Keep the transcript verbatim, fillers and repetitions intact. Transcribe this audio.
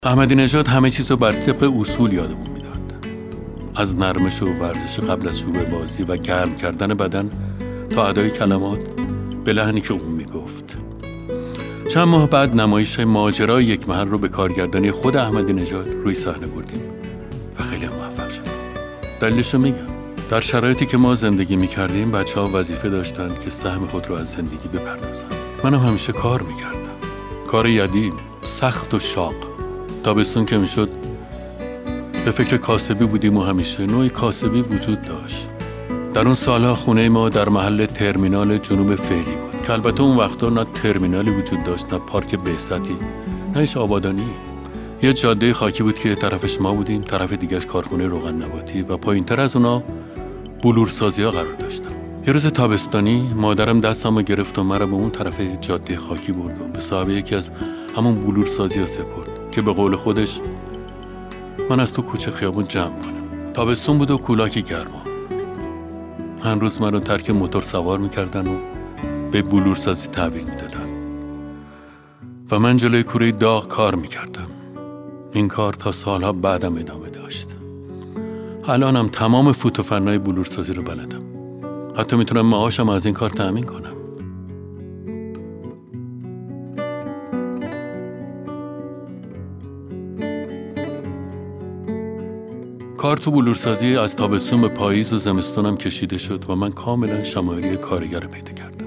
احمدی نژاد همه چیز رو بر طبق اصول یادمون میداد، از نرمش و ورزش قبل از شروع بازی و گرم کردن بدن تا ادای کلمات به لحنی که اون میگفت. چند ماه بعد نمایش ماجرای یک محل رو به کارگردانی خود احمدی نژاد روی صحنه بردیم و خیلی هم موفق شدیم. دلیلش رو میگم. در شرایطی که ما زندگی میکردیم بچه‌ها وظیفه داشتن که سهم خود رو از زندگی بپردازن. منم همیشه کار میکردم، کار یدی، سخت و شاق. تابستون که میشد به فکر کاسبی بودیم و همیشه نوعی کاسبی وجود داشت. در اون سالها خونه ما در محل ترمینال جنوب فعلی بود که البته اون وقتا نه ترمینالی وجود داشت، نه پارک بعثتی، نه هیچ آبادانی. یه جاده خاکی بود که طرفش ما بودیم، طرف دیگهش کارخونه روغن نباتی و پایینتر از اونا بلورسازی ها قرار داشتن. یه روز تابستانی مادرم دستمو گرفت و مرا به اون طرف جاده خاکی برد و به صاحب یکی از همون بلورسازی ها سپرد که به قول خودش من از تو کوچه خیابون جمع کنم. تابستون بود و کولاک گرما. هر روز من رو ترک موتور سوار میکردن و به بلورسازی تحویل میدادن و من جلوی کوره داغ کار میکردم. این کار تا سالها بعدم ادامه داشت. الانم تمام فوت و فنای بلورسازی رو بلدم. حتی میتونم معاشم از این کار تأمین کنم. کار تو بلورسازی از تابستون به پاییز و زمستونم کشیده شد و من کاملا شمایلی کارگر پیدا کردم.